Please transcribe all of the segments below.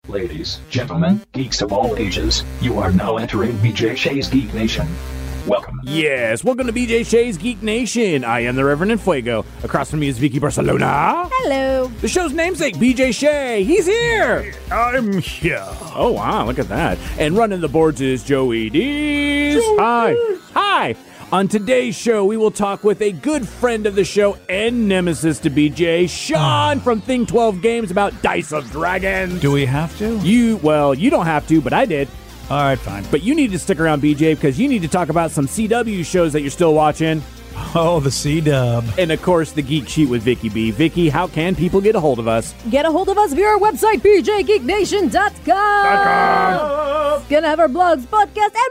Ladies, gentlemen, geeks of all ages, you are now entering BJ Shea's Geek Nation. Welcome. Yes, welcome to BJ Shea's Geek Nation. I am the Reverend Enfuego. Across from me is Vicky Barcelona. Hello. The show's namesake, BJ Shea. He's here. I'm here. Oh, wow, look at that. And running the boards is Joey Dees. Hi. Hi. On today's show, we will talk with a good friend of the show and nemesis to BJ, Sean from Thing 12 Games, about Dice of Dragons. Do we have to? You don't have to, but I did. All right, fine. But you need to stick around, BJ, because you need to talk about some CW shows that you're still watching. Oh, the C-Dub. And, of course, the Geek Sheet with Vicky B. Vicky, how can people get a hold of us? Get a hold of us via our website, bjgeeknation.com. It's gonna have our blogs, podcasts, and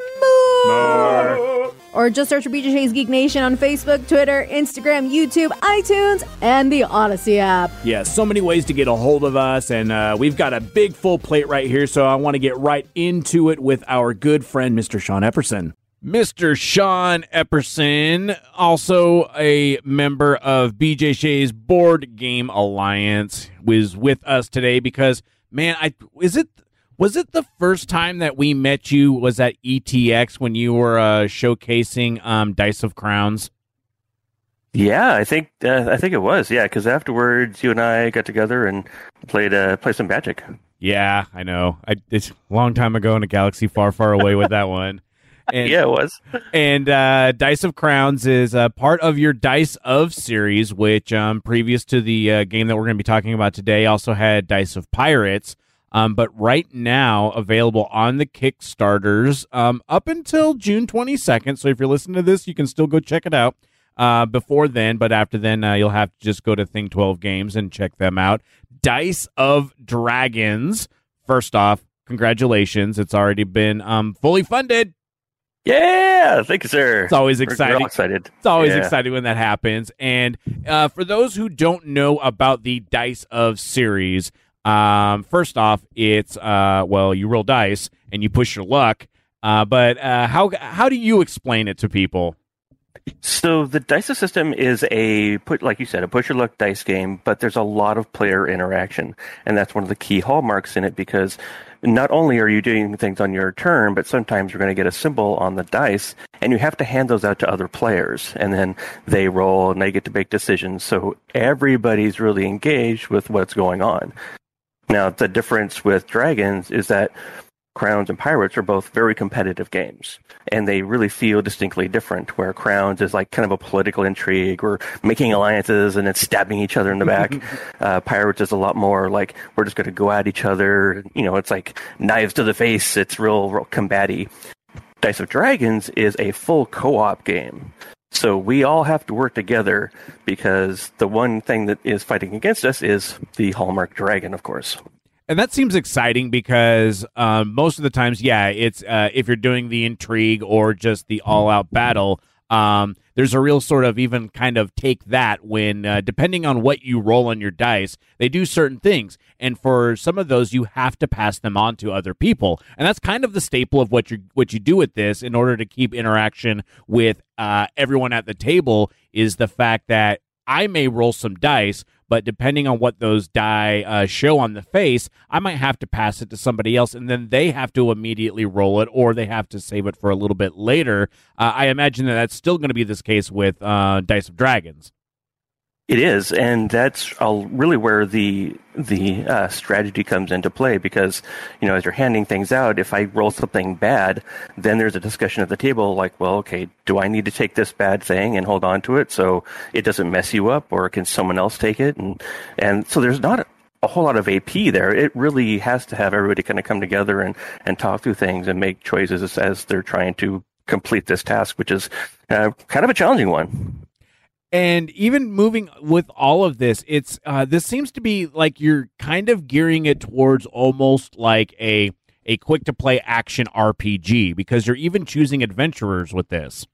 more. Or just search for BJ Shea's Geek Nation on Facebook, Twitter, Instagram, YouTube, iTunes, and the Odyssey app. Yeah, so many ways to get a hold of us, and we've got a big full plate right here, so I want to get right into it with our good friend, Mr. Sean Epperson. Mr. Sean Epperson, also a member of BJ Shea's Board Game Alliance, was with us today because, man, was it the first time that we met you was at ETX when you were showcasing Dice of Crowns? Yeah, I think it was. Yeah, because afterwards you and I got together and played some Magic. Yeah, I know. It's a long time ago in a galaxy far, far away with that one. And, yeah, it was. And Dice of Crowns is part of your Dice of series, which previous to the game that we're going to be talking about today also had Dice of Pirates. But right now, available on the Kickstarters up until June 22nd. So if you're listening to this, you can still go check it out before then. But after then, you'll have to just go to Thing 12 Games and check them out. Dice of Dragons. First off, congratulations. It's already been fully funded. Yeah, thank you, sir. It's always exciting. We're all excited. It's always exciting when that happens. And for those who don't know about the Dice of series, first off, it's you roll dice and you push your luck. But how do you explain it to people? So the Dice system is like you said, a push your luck dice game, but there's a lot of player interaction, and that's one of the key hallmarks in it because not only are you doing things on your turn, but sometimes you're going to get a symbol on the dice, and you have to hand those out to other players, and then they roll and they get to make decisions. So everybody's really engaged with what's going on. Now, the difference with Dragons is that Crowns and Pirates are both very competitive games, and they really feel distinctly different, where Crowns is like kind of a political intrigue. We're making alliances and then stabbing each other in the back. Pirates is a lot more like we're just going to go at each other. You know, it's like knives to the face. It's real combaty. Dice of Dragons is a full co-op game. So we all have to work together because the one thing that is fighting against us is the Hallmark Dragon, of course. And that seems exciting because most of the times, it's if you're doing the intrigue or just the all-out battle, there's a real sort of even kind of take that when, depending on what you roll on your dice, they do certain things. And for some of those, you have to pass them on to other people. And that's kind of the staple of what you do with this in order to keep interaction with everyone at the table is the fact that I may roll some dice, but depending on what those die show on the face, I might have to pass it to somebody else, and then they have to immediately roll it, or they have to save it for a little bit later. I imagine that that's still going to be this case with Dice of Dragons. It is, and that's really where the strategy comes into play because, you know, as you're handing things out, if I roll something bad, then there's a discussion at the table like, well, okay, do I need to take this bad thing and hold on to it so it doesn't mess you up, or can someone else take it? And so there's not a whole lot of AP there. It really has to have everybody kind of come together and talk through things and make choices as they're trying to complete this task, which is kind of a challenging one. And even moving with all of this, it's this seems to be like you're kind of gearing it towards almost like a quick-to-play action RPG because you're even choosing adventurers with this.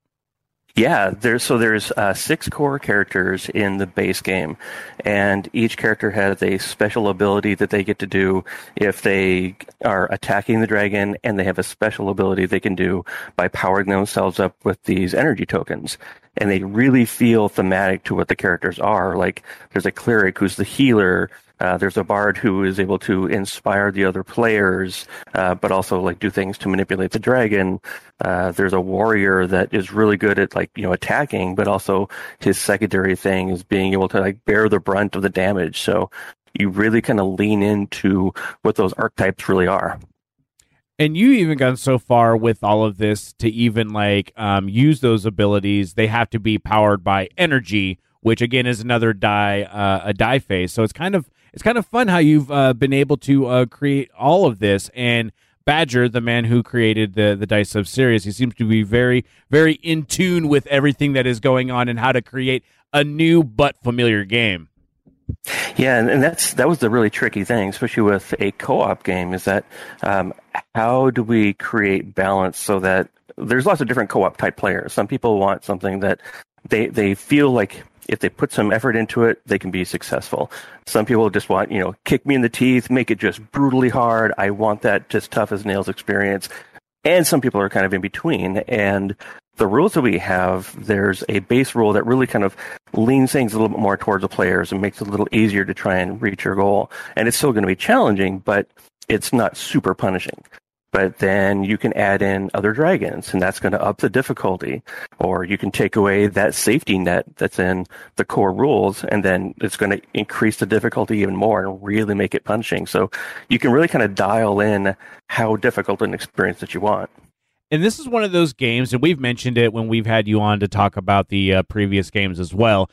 Yeah, there's 6 core characters in the base game, and each character has a special ability that they get to do if they are attacking the dragon, and they have a special ability they can do by powering themselves up with these energy tokens. And they really feel thematic to what the characters are. Like, there's a cleric who's the healer, There's a bard who is able to inspire the other players, but also like do things to manipulate the dragon. There's a warrior that is really good at attacking, but also his secondary thing is being able to like bear the brunt of the damage. So you really kind of lean into what those archetypes really are. And you even gone so far with all of this to even use those abilities. They have to be powered by energy, which again is another a die phase. So it's kind of fun how you've been able to create all of this. And Badger, the man who created the Dice of Sirius, he seems to be very, very in tune with everything that is going on and how to create a new but familiar game. Yeah, and that was the really tricky thing, especially with a co-op game, is that how do we create balance so that there's lots of different co-op type players. Some people want something that they feel like if they put some effort into it, they can be successful. Some people just want, kick me in the teeth, make it just brutally hard. I want that just tough as nails experience. And some people are kind of in between. And the rules that we have, there's a base rule that really kind of leans things a little bit more towards the players and makes it a little easier to try and reach your goal. And it's still going to be challenging, but it's not super punishing. But then you can add in other dragons, and that's going to up the difficulty. Or you can take away that safety net that's in the core rules, and then it's going to increase the difficulty even more and really make it punishing. So you can really kind of dial in how difficult an experience that you want. And this is one of those games, and we've mentioned it when we've had you on to talk about the previous games as well.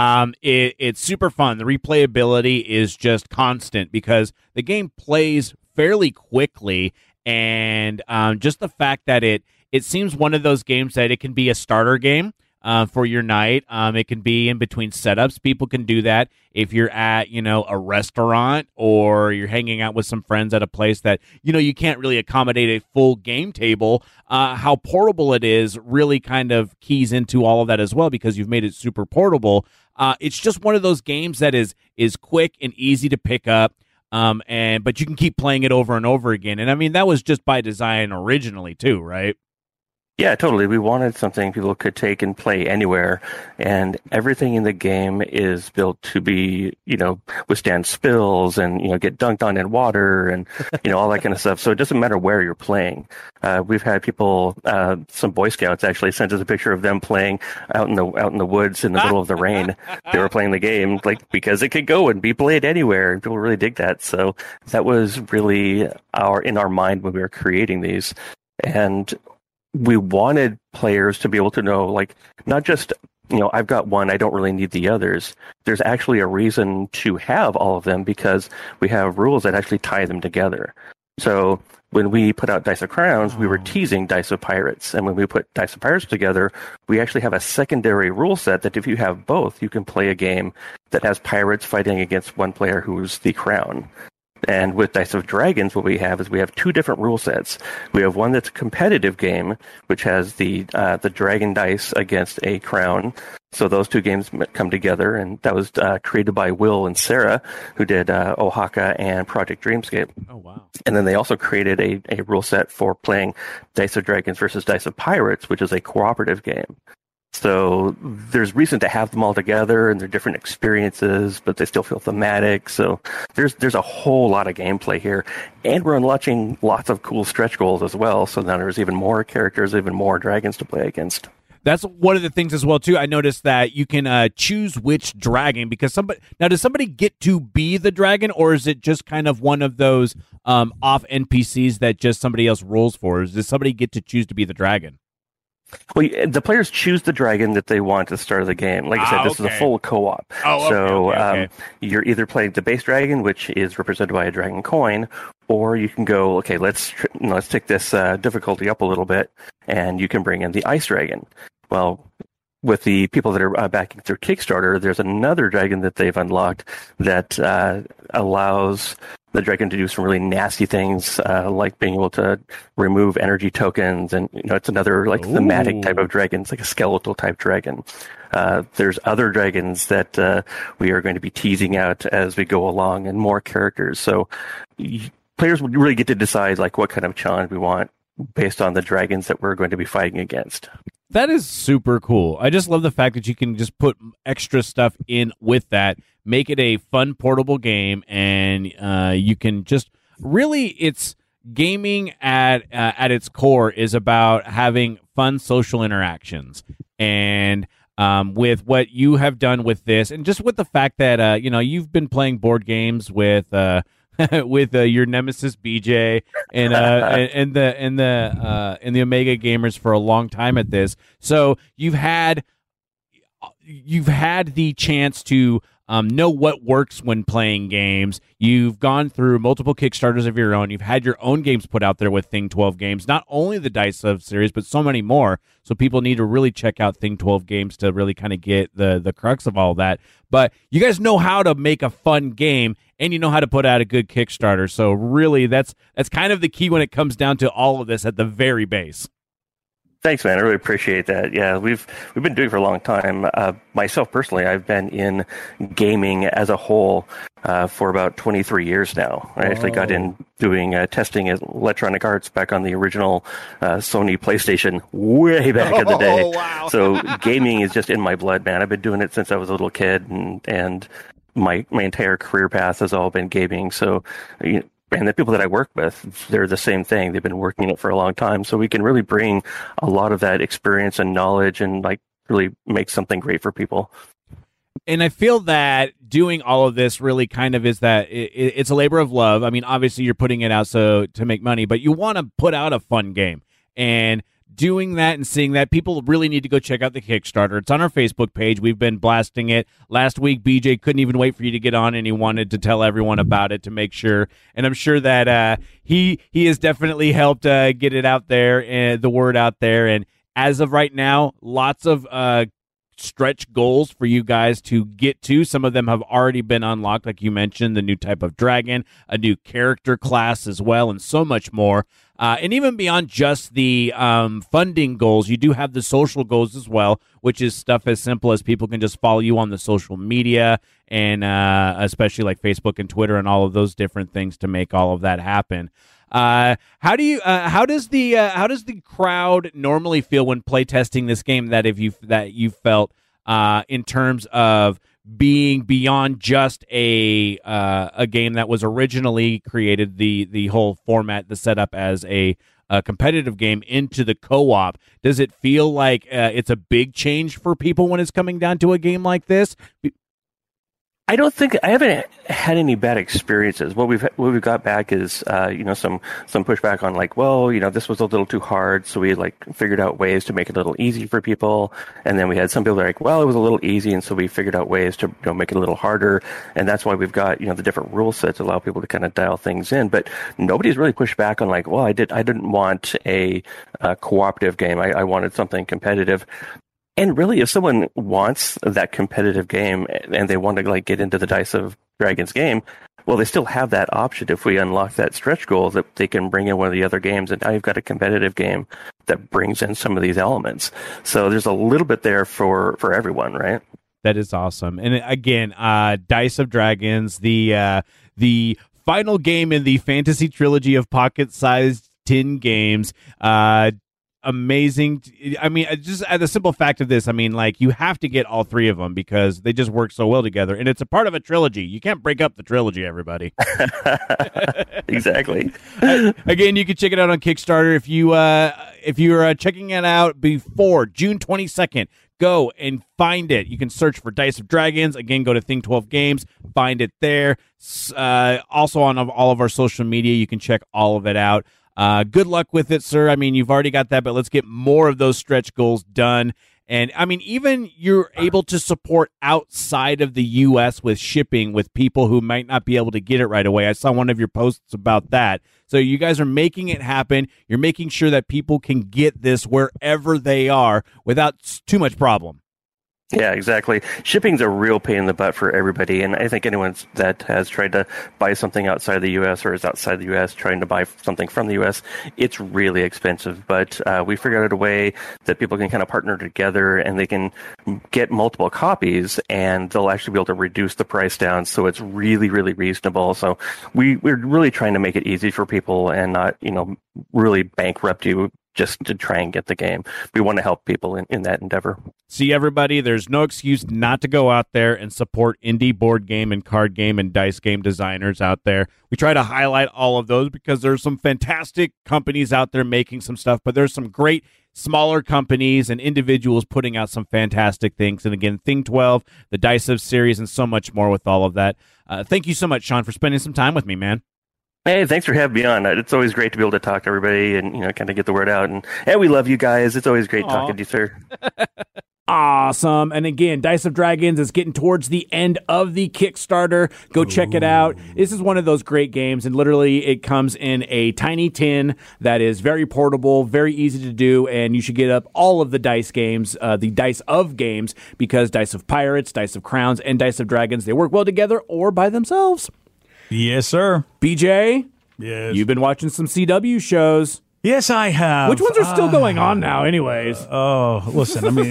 It's super fun. The replayability is just constant because the game plays fairly quickly, and just the fact that it seems one of those games that it can be a starter game for your night. It can be in between setups. People can do that if you're at, a restaurant or you're hanging out with some friends at a place that, you can't really accommodate a full game table. How portable it is really kind of keys into all of that as well because you've made it super portable. It's just one of those games that is quick and easy to pick up. But you can keep playing it over and over again. And I mean, that was just by design originally too, right? Yeah, totally. We wanted something people could take and play anywhere, and everything in the game is built to be, withstand spills and, get dunked on in water and, all that kind of stuff. So it doesn't matter where you're playing. We've had people, some Boy Scouts actually sent us a picture of them playing out in the woods in the middle of the rain. They were playing the game because it could go and be played anywhere, and people really dig that. So that was really in our mind when we were creating these. And we wanted players to be able to know, not just, I've got one, I don't really need the others. There's actually a reason to have all of them because we have rules that actually tie them together. So when we put out Dice of Crowns, we were teasing Dice of Pirates. And when we put Dice of Pirates together, we actually have a secondary rule set that if you have both, you can play a game that has pirates fighting against one player who's the crown. And with Dice of Dragons, what we have is we have two different rule sets. We have one that's a competitive game, which has the dragon dice against a crown. So those two games come together, and that was created by Will and Sarah, who did Oaxaca and Project Dreamscape. Oh, wow. And then they also created a rule set for playing Dice of Dragons versus Dice of Pirates, which is a cooperative game. So there's reason to have them all together, and they're different experiences, but they still feel thematic. So there's a whole lot of gameplay here, and we're unlocking lots of cool stretch goals as well. So now there's even more characters, even more dragons to play against. That's one of the things as well too. I noticed that you can choose which dragon because does somebody get to be the dragon, or is it just kind of one of those off NPCs that just somebody else rolls for? Or does somebody get to choose to be the dragon? Well, the players choose the dragon that they want at the start of the game. Like I said, this is a full co-op. Okay. You're either playing the base dragon, which is represented by a dragon coin, or you can go, okay, let's take this difficulty up a little bit, and you can bring in the ice dragon. Well, with the people that are backing through Kickstarter, there's another dragon that they've unlocked that allows the dragon to do some really nasty things, like being able to remove energy tokens, and it's another thematic type of dragon. It's like a skeletal type dragon. There's other dragons that we are going to be teasing out as we go along, and more characters. So players would really get to decide what kind of challenge we want based on the dragons that we're going to be fighting against. That is super cool. I just love the fact that you can just put extra stuff in with that, make it a fun portable game, and you can just really, it's gaming at its core is about having fun social interactions. And with what you have done with this, and just with the fact that you've been playing board games with with your nemesis BJ and the Omega Gamers for a long time at this, so you've had the chance to know what works when playing games. You've gone through multiple Kickstarters of your own. You've had your own games put out there with Thing 12 Games, not only the Dice of series, but so many more. So people need to really check out Thing 12 Games to really kind of get the crux of all that. But you guys know how to make a fun game, and you know how to put out a good Kickstarter. So really, that's kind of the key when it comes down to all of this at the very base. Thanks, man. I really appreciate that. Yeah, we've been doing it for a long time. Myself personally, I've been in gaming as a whole for about 23 years now. I actually got in doing testing at Electronic Arts back on the original Sony PlayStation way back in the day. Wow. So gaming is just in my blood, man. I've been doing it since I was a little kid, and my entire career path has all been gaming. So, and the people that I work with, they're the same thing. They've been working it for a long time. So we can really bring a lot of that experience and knowledge and really make something great for people. And I feel that doing all of this really kind of is that it's a labor of love. I mean, obviously you're putting it out to make money, but you want to put out a fun game. And doing that and seeing that, people really need to go check out the Kickstarter. It's on our Facebook page. We've been blasting it. Last week, BJ couldn't even wait for you to get on, and he wanted to tell everyone about it to make sure. And I'm sure that he has definitely helped get it out there and the word out there. And as of right now, lots of stretch goals for you guys to get to. Some of them have already been unlocked, like you mentioned, the new type of dragon, a new character class as well, and so much more. And even beyond just the funding goals, you do have the social goals as well, which is stuff as simple as people can just follow you on the social media, and especially like Facebook and Twitter and all of those different things to make all of that happen. How does the crowd normally feel when playtesting this game that you felt in terms of being beyond just a game that was originally created, the whole format, the setup as a competitive game into the co-op? Does it feel like it's a big change for people when it's coming down to a game like this? I haven't had any bad experiences. What we've got back is some pushback on this was a little too hard, so we figured out ways to make it a little easy for people. And then we had some people like, well, it was a little easy, and so we figured out ways to make it a little harder. And that's why we've got the different rule sets to allow people to kind of dial things in. But nobody's really pushed back on I didn't want a cooperative game. I wanted something competitive. And really, if someone wants that competitive game and they want to get into the Dice of Dragons game, well, they still have that option. If we unlock that stretch goal, that they can bring in one of the other games, and now you've got a competitive game that brings in some of these elements. So there's a little bit there for everyone, right? That is awesome. And again, Dice of Dragons, the final game in the fantasy trilogy of pocket-sized tin games. Amazing. I mean, just the simple fact of this, I mean, you have to get all three of them because they just work so well together, and it's a part of a trilogy. You can't break up the trilogy, everybody. Exactly. Again, you can check it out on Kickstarter. If you're checking it out before June 22nd, go and find it. You can search for Dice of Dragons. Again, go to Thing 12 Games, find it there. Also on all of our social media, you can check all of it out. Good luck with it, sir. I mean, you've already got that, but let's get more of those stretch goals done. And I mean, even you're able to support outside of the U.S. with shipping with people who might not be able to get it right away. I saw one of your posts about that. So you guys are making it happen. You're making sure that people can get this wherever they are without too much problem. Yeah, exactly. Shipping's a real pain in the butt for everybody, and I think anyone that has tried to buy something outside the U.S. or is outside the U.S. trying to buy something from the U.S., it's really expensive. But we figured out a way that people can kind of partner together, and they can get multiple copies, and they'll actually be able to reduce the price down, so it's really, really reasonable. So we're really trying to make it easy for people and not, really bankrupt you just to try and get the game. We want to help people in that endeavor. See, everybody, there's no excuse not to go out there and support indie board game and card game and dice game designers out there. We try to highlight all of those because there's some fantastic companies out there making some stuff, but there's some great smaller companies and individuals putting out some fantastic things. And again, Thing 12, the Dice of series, and so much more with all of that. Thank you so much, Sean, for spending some time with me, man. Hey, thanks for having me on. It's always great to be able to talk to everybody and, kind of get the word out. And we love you guys. It's always great talking to you, sir. Awesome. And again, Dice of Dragons is getting towards the end of the Kickstarter. Go check it out. This is one of those great games, and literally it comes in a tiny tin that is very portable, very easy to do, and you should get up all of the dice games, the Dice of games, because Dice of Pirates, Dice of Crowns, and Dice of Dragons, they work well together or by themselves. Yes, sir. BJ, Yes. you've been watching some CW shows. Yes, I have. Which ones are still going on now, anyways? Oh, listen. I mean,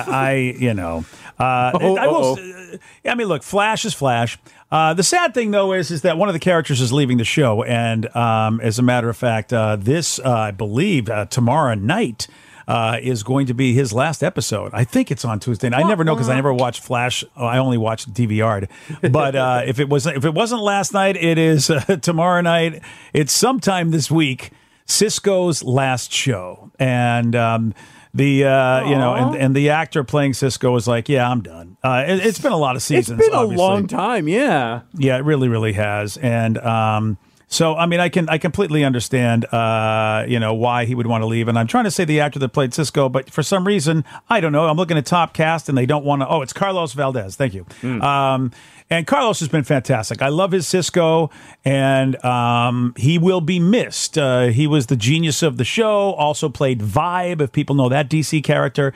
I mean, look, Flash is Flash. The sad thing, though, is that one of the characters is leaving the show, and as a matter of fact, this I believe tomorrow night is going to be his last episode. I think it's on Tuesday. And I never know because I never watched Flash. I only watched DVR'd. But if it wasn't last night, it is tomorrow night. It's sometime this week. Cisco's last show, and the actor playing Cisco is like, yeah, I'm done. It's been a lot of seasons. It's been obviously. a long time, yeah. Yeah, it really, really has, and so I mean, I completely understand, why he would want to leave, and I'm trying to say the actor that played Cisco, but for some reason, I don't know. I'm looking at Top Cast, and they don't want to. Oh, it's Carlos Valdez. Thank you. And Carlos has been fantastic. I love his Cisco, and he will be missed. He was the genius of the show, also played Vibe, if people know that DC character.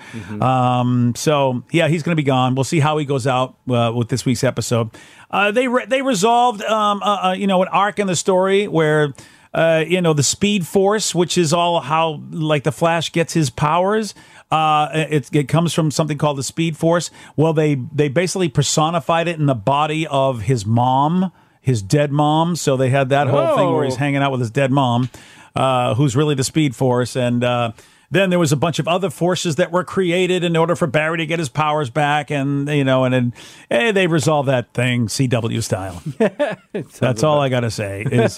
So, yeah, he's going to be gone. We'll see how he goes out with this week's episode. They resolved, an arc in the story where, the Speed Force, which is all how, like, the Flash gets his powers. It comes from something called the Speed Force. Well, they basically personified it in the body of his mom, his dead mom. So they had that whole thing where he's hanging out with his dead mom, who's really the Speed Force. And then there was a bunch of other forces that were created in order for Barry to get his powers back. And, and they resolved that thing CW style. That's all I got to say is,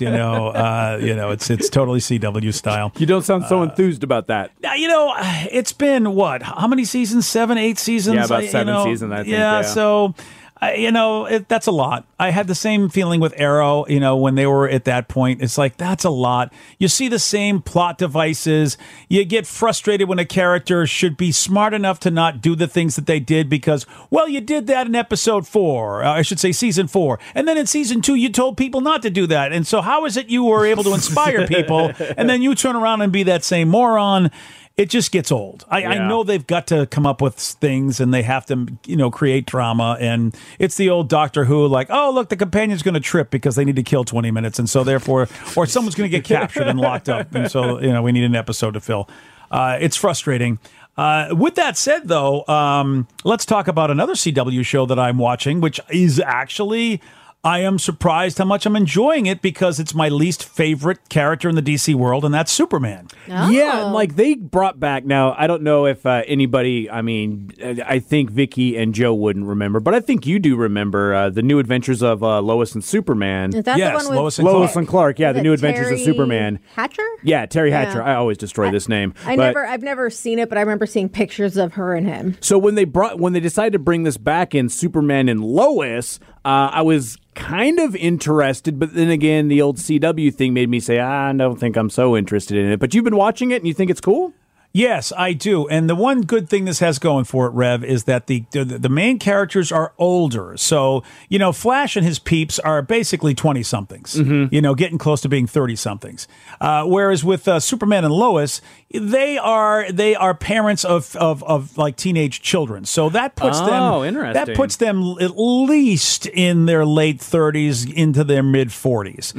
it's totally CW style. You don't sound so enthused about that. It's been what? How many seasons? 7, 8 seasons? Yeah, about 7 seasons, I think. Yeah, so... that's a lot. I had the same feeling with Arrow, when they were at that point. It's like, that's a lot. You see the same plot devices. You get frustrated when a character should be smart enough to not do the things that they did because, well, you did that in episode 4. I should say season 4. And then in season 2, you told people not to do that. And so how is it you were able to inspire people and then you turn around and be that same moron? It just gets old. I know they've got to come up with things and they have to, create drama. And it's the old Doctor Who, like, oh, look, the companion's going to trip because they need to kill 20 minutes. And so therefore, or someone's going to get captured and locked up. And so, we need an episode to fill. It's frustrating. With that said, though, let's talk about another CW show that I'm watching, which is actually... I am surprised how much I'm enjoying it because it's my least favorite character in the DC world, and that's Superman. Oh. Yeah, like they brought back, now, I don't know if anybody, I think Vicky and Joe wouldn't remember, but I think you do remember the New Adventures of Lois and Superman. Is that Yes, the one with Lois and Clark, yeah, Is the it New Adventures of Terry Superman. Hatcher? Yeah, Terry Yeah. Hatcher. I always destroy this name. I've never seen it, but I remember seeing pictures of her and him. So when they decided to bring this back in Superman and Lois, I was kind of interested, but then again, the old CW thing made me say, I don't think I'm so interested in it. But you've been watching it and you think it's cool? Yes, I do. And the one good thing this has going for it, Rev, is that the main characters are older. So, Flash and his peeps are basically 20-somethings, getting close to being 30-somethings. Whereas with Superman and Lois, they are parents of like teenage children. So that puts interesting. that puts them at least in their late 30s into their mid 40s.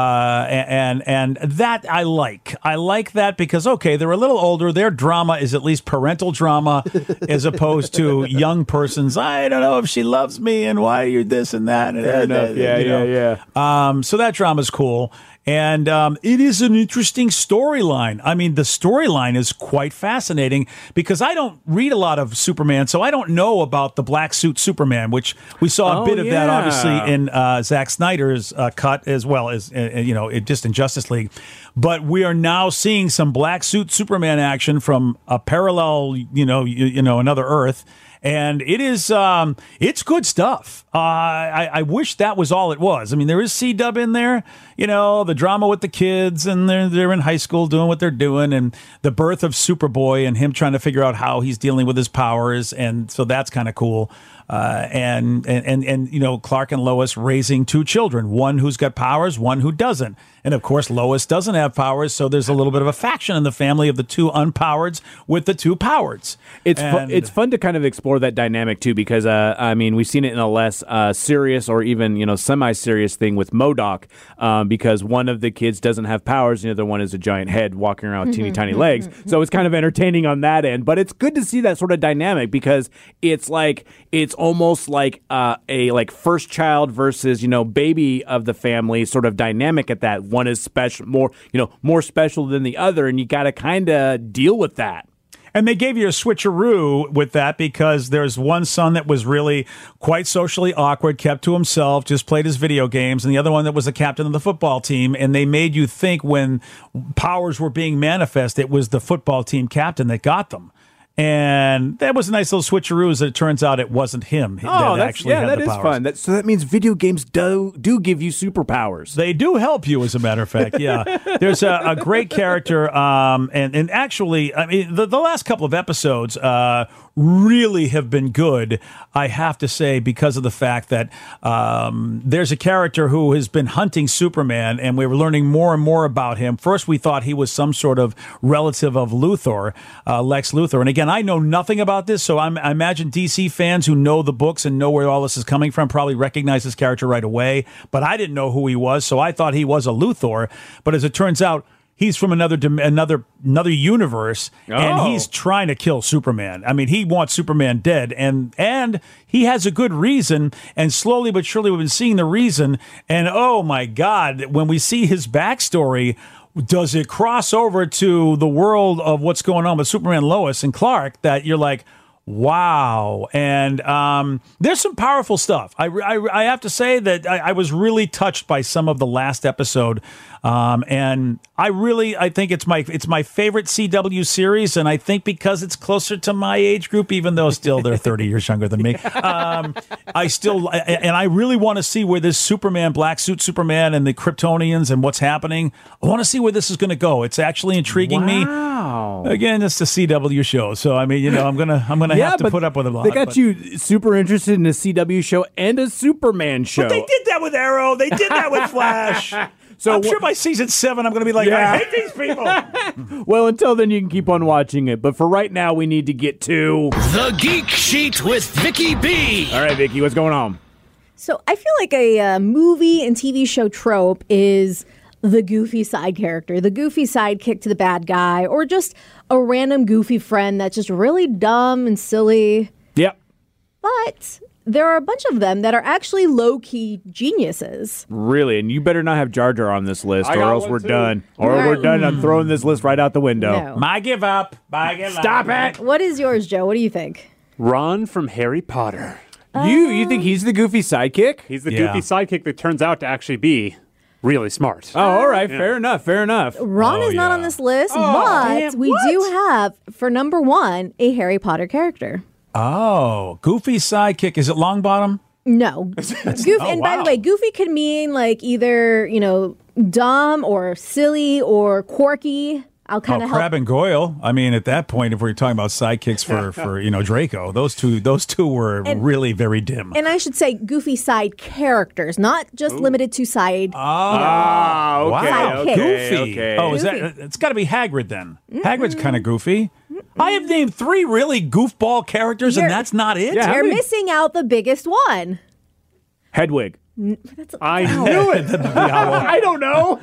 And that I like. I like that because they're a little older. Their drama is at least parental drama as opposed to young person's, I don't know if she loves me and why you're this and that. Fair enough. Yeah. So that drama's cool. And it is an interesting storyline. I mean, the storyline is quite fascinating because I don't read a lot of Superman, so I don't know about the black suit Superman, which we saw a bit of that, obviously, in Zack Snyder's cut, as well as, just in Justice League. But we are now seeing some black suit Superman action from a parallel, another Earth. And it is, it's good stuff. I wish that was all it was. I mean, there is C-Dub in there, the drama with the kids, and they're in high school doing what they're doing, and the birth of Superboy and him trying to figure out how he's dealing with his powers, and so that's kind of cool. And Clark and Lois raising two children, one who's got powers, one who doesn't. And of course, Lois doesn't have powers, so there's a little bit of a faction in the family of the two unpowereds with the two powereds. It's fun to kind of explore that dynamic too, because we've seen it in a less serious or even semi-serious thing with MODOK, because one of the kids doesn't have powers, and the other one is a giant head walking around with teeny tiny legs. So it's kind of entertaining on that end, but it's good to see that sort of dynamic because it's almost like a first child versus baby of the family sort of dynamic at that. One is special, more special than the other, and you got to kind of deal with that. And they gave you a switcheroo with that because there's one son that was really quite socially awkward, kept to himself, just played his video games, and the other one that was the captain of the football team. And they made you think when powers were being manifest, it was the football team captain that got them. And that was a nice little switcheroo, as it turns out it wasn't him that actually had the powers. That is fun. So that means video games do give you superpowers. They do help you, as a matter of fact, yeah. There's a great character, and actually, I mean, the last couple of episodes really have been good, I have to say, because of the fact that there's a character who has been hunting Superman, and we were learning more and more about him. First, we thought he was some sort of relative of Luthor, Lex Luthor. And again, I know nothing about this, so I imagine DC fans who know the books and know where all this is coming from probably recognize this character right away. But I didn't know who he was, so I thought he was a Luthor. But as it turns out, he's from another universe, and he's trying to kill Superman. I mean, he wants Superman dead, and he has a good reason, and slowly but surely we've been seeing the reason, and oh my God, when we see his backstory, does it cross over to the world of what's going on with Superman, Lois, and Clark, that you're like, wow. And there's some powerful stuff. I have to say that I was really touched by some of the last episode. And I think it's my favorite CW series, and I think because it's closer to my age group, even though still they're 30 years younger than me, I really want to see where this Superman, black suit Superman, and the Kryptonians and what's happening. I want to see where this is going to go. It's actually intriguing me. Again, it's the CW show, so I mean, I'm gonna have to put up with a lot. They got you super interested in a CW show and a Superman show. But they did that with Arrow. They did that with Flash. So I'm sure by season 7, I'm going to be like, I hate these people. Well, until then, you can keep on watching it. But for right now, we need to get to The Geek Sheet with Vicky B. All right, Vicky, what's going on? So I feel like a movie and TV show trope is the goofy side character, the goofy sidekick to the bad guy, or just a random goofy friend that's just really dumb and silly. Yep. But there are a bunch of them that are actually low-key geniuses. Really? And you better not have Jar Jar on this list, or else we're done. Or we're done. I'm throwing this list right out the window. No. My give up. Stop it. What is yours, Joe? What do you think? Ron from Harry Potter. You think he's the goofy sidekick? He's the goofy sidekick that turns out to actually be really smart. Oh, all right. Yeah. Fair enough. Ron is not on this list, but we do have, for number 1, a Harry Potter character. Oh, goofy sidekick. Is it Longbottom? No. Goofy, and by the way, goofy can mean like either, dumb or silly or quirky. I'll kind of help. Crab and Goyle. I mean, at that point, if we're talking about sidekicks for Draco, those two were really very dim. And I should say goofy side characters, not just limited to side. Okay. Wow. Okay, Goofy. okay. Oh, is that? It's got to be Hagrid then. Hagrid's kind of goofy. I have named 3 really goofball characters, and that's not it. You're missing out the biggest one. Hedwig. I knew it. I don't know.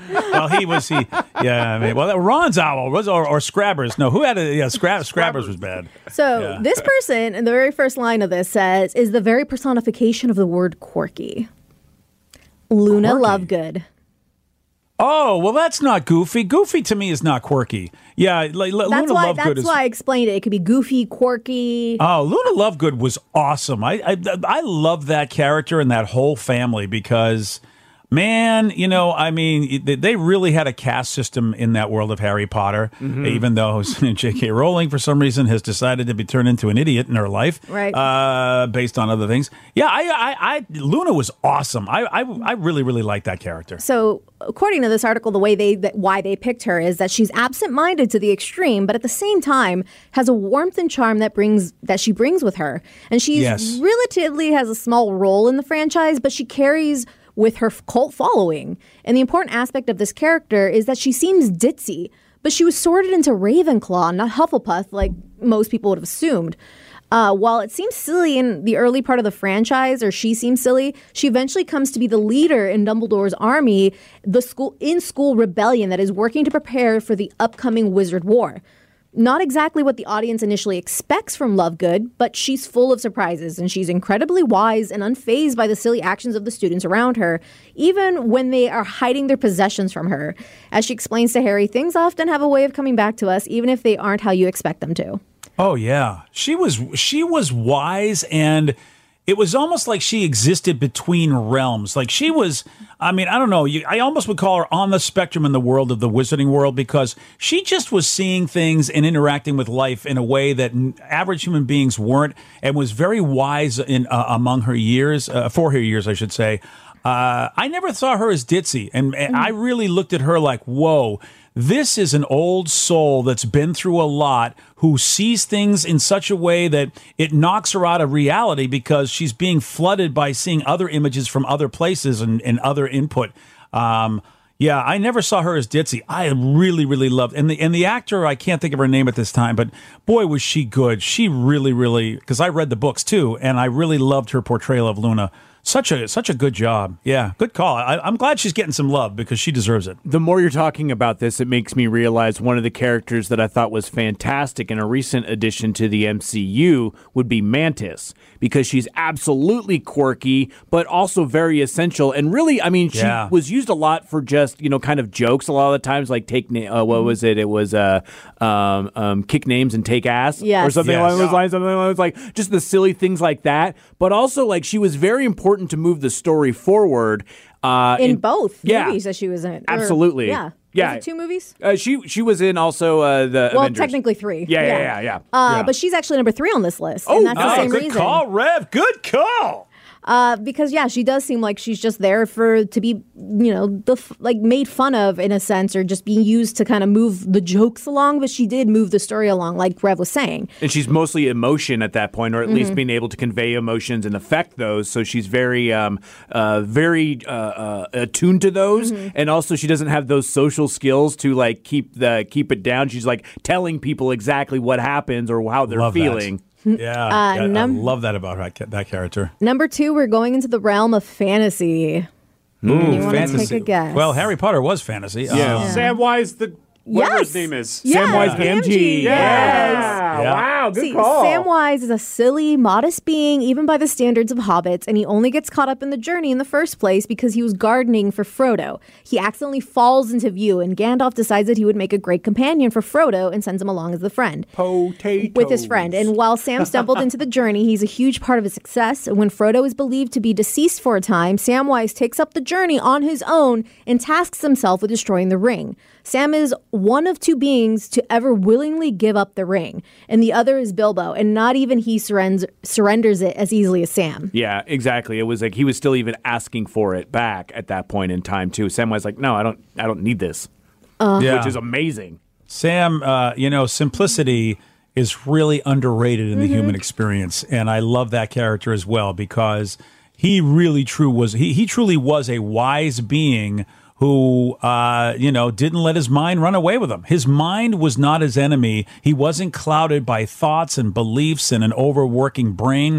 Well, Ron's owl was, or Scrabbers. No, who had it? Yeah, Scrabbers was bad. So this person, in the very first line of this, says, is the very personification of the word quirky. Luna Quirky. Lovegood. Oh, well, that's not Goofy. Goofy to me is not quirky. Yeah, Luna Lovegood That's is. why I explained it. It could be goofy, quirky. Oh, Luna Lovegood was awesome. I love that character and that whole family because, man, I mean, they really had a caste system in that world of Harry Potter, even though J.K. Rowling, for some reason, has decided to be turned into an idiot in her life, right? Based on other things. Yeah, Luna was awesome. I really, really like that character. So, according to this article, the way why they picked her is that she's absent-minded to the extreme, but at the same time has a warmth and charm that she brings with her, and she's relatively has a small role in the franchise, but she carries with her cult following. And the important aspect of this character is that she seems ditzy, but she was sorted into Ravenclaw, not Hufflepuff, like most people would have assumed. While it seems silly in the early part of the franchise, or she seems silly, she eventually comes to be the leader in Dumbledore's army, the school rebellion that is working to prepare for the upcoming Wizard War. Not exactly what the audience initially expects from Lovegood, but she's full of surprises, and she's incredibly wise and unfazed by the silly actions of the students around her, even when they are hiding their possessions from her. As she explains to Harry, things often have a way of coming back to us, even if they aren't how you expect them to. Oh, yeah. She was wise, and it was almost like she existed between realms. Like she was, I mean, I don't know. I almost would call her on the spectrum in the world of the wizarding world because she just was seeing things and interacting with life in a way that average human beings weren't, and was very wise in among her years, for her years, I should say. I never saw her as ditzy, and I really looked at her like, whoa. This is an old soul that's been through a lot, who sees things in such a way that it knocks her out of reality because she's being flooded by seeing other images from other places and other input. Yeah, I never saw her as ditzy. I really, really loved, and the actor, I can't think of her name at this time, but boy, was she good. She really, really, because I read the books too, and I really loved her portrayal of Luna. Such a good job. Yeah, good call. I'm glad she's getting some love because she deserves it. The more you're talking about this, it makes me realize one of the characters that I thought was fantastic in a recent addition to the MCU would be Mantis, because she's absolutely quirky, but also very essential. And really, I mean, she was used a lot for just, kind of jokes a lot of the times, like what was it? It was kick names and take ass, or something along those lines. Something along those, like just the silly things like that. But also, like, she was very important to move the story forward in both movies that she was in. Absolutely, Was it 2 movies? She was in also the Avengers. Technically 3. Yeah. But she's actually number 3 on this list, and that's the same good reason. call, Rev. Good call. Because she does seem like she's just there to be, made fun of in a sense, or just being used to kind of move the jokes along. But she did move the story along, like Rev was saying. And she's mostly emotion at that point, or at least being able to convey emotions and affect those. So she's very attuned to those, and also she doesn't have those social skills to like keep it down. She's like telling people exactly what happens or how they're feeling. That. Yeah, I love that about that character. Number 2, we're going into the realm of fantasy. Ooh, you want fantasy. to take a guess? Well, Harry Potter was fantasy. Samwise whatever his name is. Samwise Gamgee. Yes. Wow, good See, call. Samwise is a silly, modest being, even by the standards of hobbits, and he only gets caught up in the journey in the first place because he was gardening for Frodo. He accidentally falls into view, and Gandalf decides that he would make a great companion for Frodo and sends him along as the friend. Potatoes. With his friend. And while Sam stumbled into the journey, he's a huge part of his success. When Frodo is believed to be deceased for a time, Samwise takes up the journey on his own and tasks himself with destroying the ring. Sam is one of 2 beings to ever willingly give up the ring, and the other is Bilbo, and not even he surrenders it as easily as Sam. Yeah, exactly. It was like he was still even asking for it back at that point in time too. Samwise like, no, I don't need this, which is amazing. Sam, simplicity is really underrated in the human experience, and I love that character as well because he really he truly was a wise being who, didn't let his mind run away with him. His mind was not his enemy. He wasn't clouded by thoughts and beliefs and an overworking brain.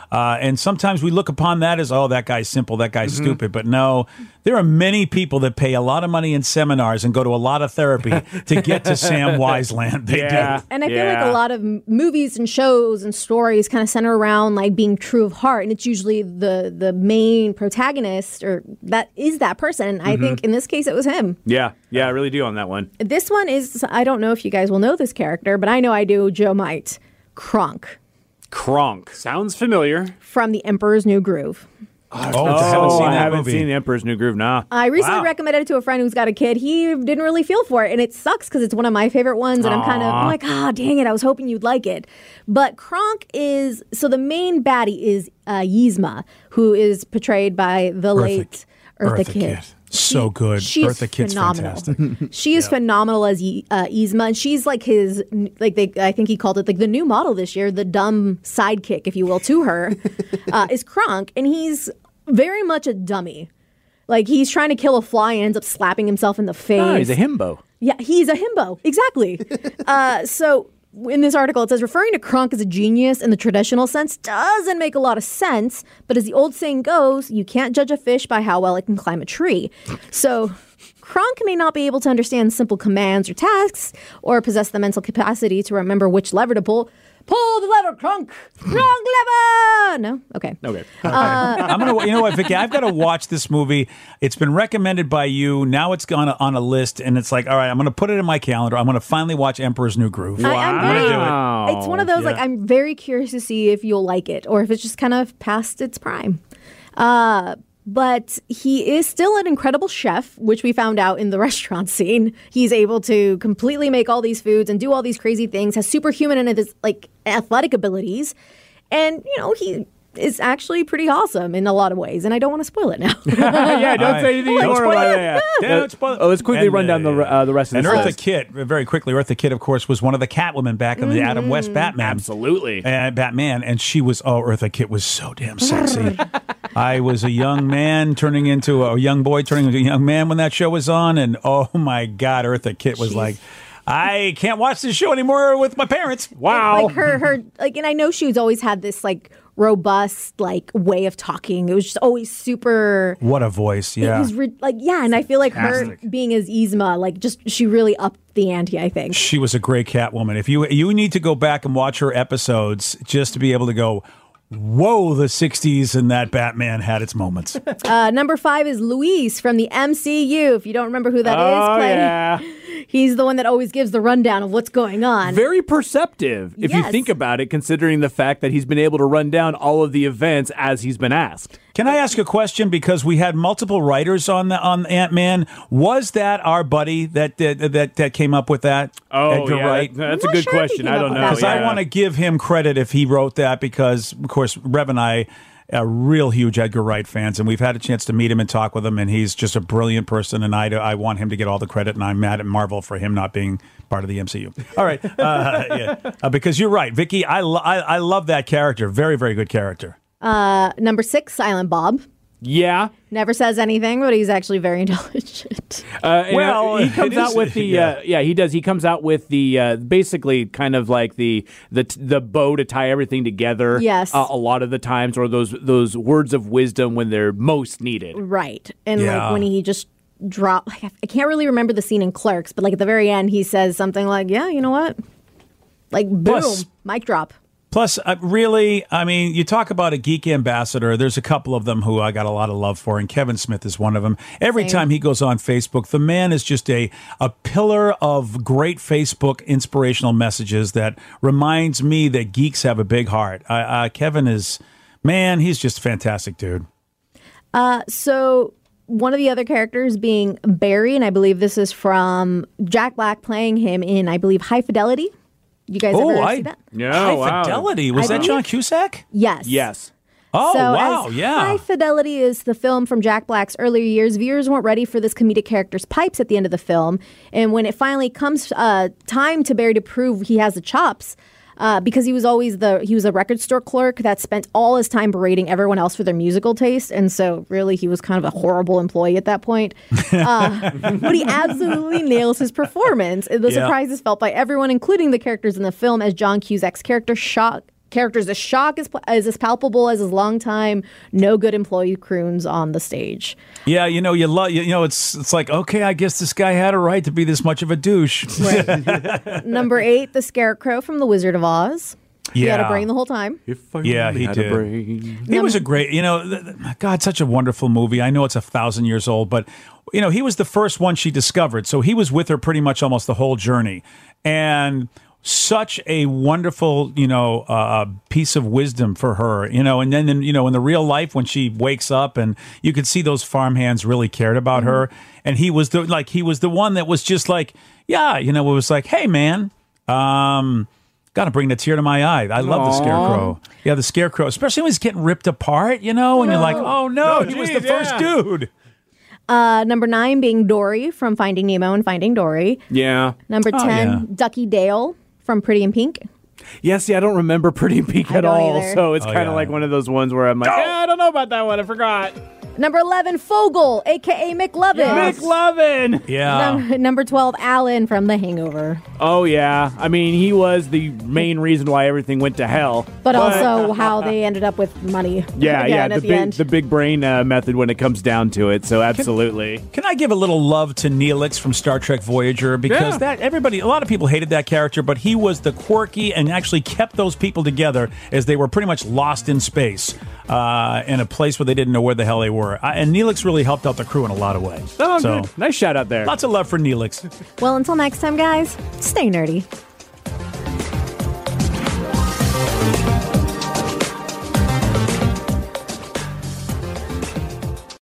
And sometimes we look upon that as, oh, that guy's simple, that guy's stupid. But no, there are many people that pay a lot of money in seminars and go to a lot of therapy to get to Sam Wiseland. They do. And I feel like a lot of movies and shows and stories kind of center around like being true of heart, and it's usually the main protagonist or that is that person. And I think in this case it was him. Yeah, I really do on that one. This one is, I don't know if you guys will know this character, but I know I do. Joe might. Kronk. Sounds familiar. From The Emperor's New Groove. I haven't seen I that haven't movie. seen The Emperor's New Groove, nah. I recently recommended it to a friend who's got a kid. He didn't really feel for it, and it sucks because it's one of my favorite ones, and I'm like, dang it, I was hoping you'd like it. But Kronk is, so the main baddie is Yzma, who is portrayed by the late Eartha Kitt. So good. She's Eartha Kitt's phenomenal. fantastic. She is phenomenal as Yzma, and she's like his, I think he called it like the new model this year, the dumb sidekick, if you will, to her, is Kronk, and he's very much a dummy. Like, he's trying to kill a fly and ends up slapping himself in the face. Oh, he's a himbo. Yeah, he's a himbo. Exactly. So in this article, it says referring to Kronk as a genius in the traditional sense doesn't make a lot of sense. But as the old saying goes, you can't judge a fish by how well it can climb a tree. So Kronk may not be able to understand simple commands or tasks or possess the mental capacity to remember which lever to pull. Pull the lever, Kronk! Wrong lever! No? Okay. I'm gonna. You know what, Vicky? I've got to watch this movie. It's been recommended by you. Now it's gone on a list, and it's like, all right, I'm gonna put it in my calendar. I'm gonna finally watch Emperor's New Groove. I'm gonna do it. It's one of those, like, I'm very curious to see if you'll like it or if it's just kind of past its prime. But he is still an incredible chef, which we found out in the restaurant scene. He's able to completely make all these foods and do all these crazy things, has superhuman and his like athletic abilities. And, you know, he is actually pretty awesome in a lot of ways. And I don't want to spoil it now. Yeah, don't say anything more about that. Don't spoil it. Let's quickly run down the rest of And the Eartha list. Kitt, very quickly, Eartha Kitt, of course, was one of the Catwomen back in the Adam West Batman. Absolutely. Batman, and she was, Eartha Kitt was so damn sexy. I was a young man turning into a young boy, turning into a young man when that show was on, and oh my God, Eartha Kitt was like, I can't watch this show anymore with my parents. Wow. Like her, like, and I know she's always had this like robust like way of talking. It was just always super. What a voice! Yeah, It was and I feel like Fantastic. her being as Yzma, like, just she really upped the ante. I think she was a great Catwoman. If you need to go back and watch her episodes just to be able to go, whoa, the 60s and that Batman had its moments. Number 5 is Luis from the MCU. If you don't remember who that is, he's the one that always gives the rundown of what's going on. Very perceptive, if you Yes. think about it, considering the fact that he's been able to run down all of the events as he's been asked. Can I ask a question? Because we had multiple writers on Ant-Man. Was that our buddy that came up with that? Edgar Wright? That's I'm a not good sure if he question. came I up don't with know. that. Because I want to give him credit if he wrote that, because, of course, Rev and I are real huge Edgar Wright fans, and we've had a chance to meet him and talk with him, and he's just a brilliant person, and I want him to get all the credit, and I'm mad at Marvel for him not being part of the MCU. All right. Because you're right, Vicky, I love that character. Very, very good character. Number 6, Silent Bob. Yeah. Never says anything, but he's actually very intelligent. Well, he comes it out is- with the he does. He comes out with the basically kind of like the bow to tie everything together. Yes. A lot of the times, or those words of wisdom when they're most needed. Right. And Yeah. like when he just dropped, I can't really remember the scene in Clerks, but like at the very end, he says something like, yeah, you know what? Like, boom, Plus- mic drop. Plus, really, I mean, you talk about a geek ambassador. There's a couple of them who I got a lot of love for, and Kevin Smith is one of them. Every Same. time he goes on Facebook, the man is just a pillar of great Facebook inspirational messages that reminds me that geeks have a big heart. Kevin is, man, he's just a fantastic dude. So one of the other characters being Barry, and I believe this is from Jack Black playing him in, I believe, High Fidelity. You guys ever see that? High Fidelity. Was I that John Cusack? Yes. Yes. Oh, So wow, as yeah. High Fidelity is the film from Jack Black's earlier years. Viewers weren't ready for this comedic character's pipes at the end of the film. And when it finally comes time to Barry to prove he has the chops, because he was a record store clerk that spent all his time berating everyone else for their musical taste. And so really he was kind of a horrible employee at that point. But he absolutely nails his performance. The surprise is felt by everyone, including the characters in the film, as John Cusack's character character's shock is as palpable as his longtime no good employee croons on the stage. Yeah, it's like, okay, I guess this guy had a right to be this much of a douche. Right. Number 8, the Scarecrow from The Wizard of Oz. He had a brain the whole time. Yeah, he did. He was a great, God, such a wonderful movie. I know it's 1,000 years old, but, he was the first one she discovered. So he was with her pretty much almost the whole journey. And such a wonderful, piece of wisdom for her, and then, in the real life when she wakes up and you could see those farmhands really cared about her. And he was the one that was just like, it was like, hey, man, got to bring a tear to my eye. I love the Scarecrow. Yeah, the Scarecrow, especially when he's getting ripped apart, and you're like, oh, no, he was the first dude. Number 9 being Dory from Finding Nemo and Finding Dory. Yeah. Number 10, Ducky Dale from Pretty in Pink. Yeah, see, I don't remember Pretty in Pink at all, either. so it's kind of like one of those ones where I'm like, I don't know about that one. I forgot. Number 11, Fogel, a.k.a. McLovin. Yes. McLovin! Yeah. Number 12, Alan from The Hangover. Oh, yeah. I mean, he was the main reason why everything went to hell. But also how they ended up with money. Yeah, the the big brain method when it comes down to it, so absolutely. Can I give a little love to Neelix from Star Trek Voyager? Because a lot of people hated that character, but he was the quirky and actually kept those people together as they were pretty much lost in space in a place where they didn't know where the hell they were. And Neelix really helped out the crew in a lot of ways. Oh, good. Nice shout out there. Lots of love for Neelix. Well, until next time, guys, stay nerdy.